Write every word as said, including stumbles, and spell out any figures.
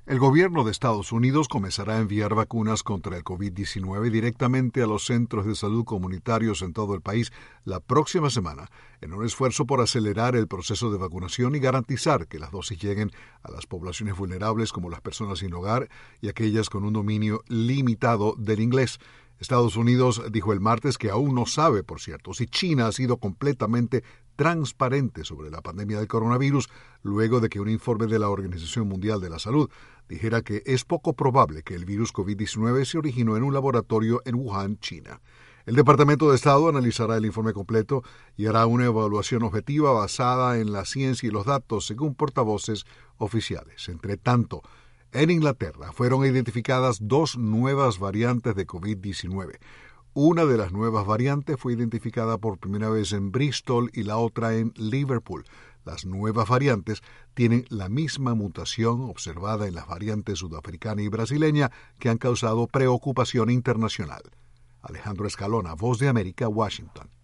El gobierno de Estados Unidos comenzará a enviar vacunas contra el COVID diecinueve directamente a los centros de salud comunitarios en todo el país la próxima semana, en un esfuerzo por acelerar el proceso de vacunación y garantizar que las dosis lleguen a las poblaciones vulnerables como las personas sin hogar y aquellas con un dominio limitado del inglés. Estados Unidos dijo el martes que aún no sabe, por cierto, si China ha sido completamente transparente sobre la pandemia del coronavirus luego de que un informe de la Organización Mundial de la Salud dijera que es poco probable que el virus COVID diecinueve se originó en un laboratorio en Wuhan, China. El Departamento de Estado analizará el informe completo y hará una evaluación objetiva basada en la ciencia y los datos, según portavoces oficiales. Entre tanto, en Inglaterra fueron identificadas dos nuevas variantes de COVID diecinueve. Una de las nuevas variantes fue identificada por primera vez en Bristol y la otra en Liverpool. Las nuevas variantes tienen la misma mutación observada en las variantes sudafricana y brasileña que han causado preocupación internacional. Alejandro Escalona, Voz de América, Washington.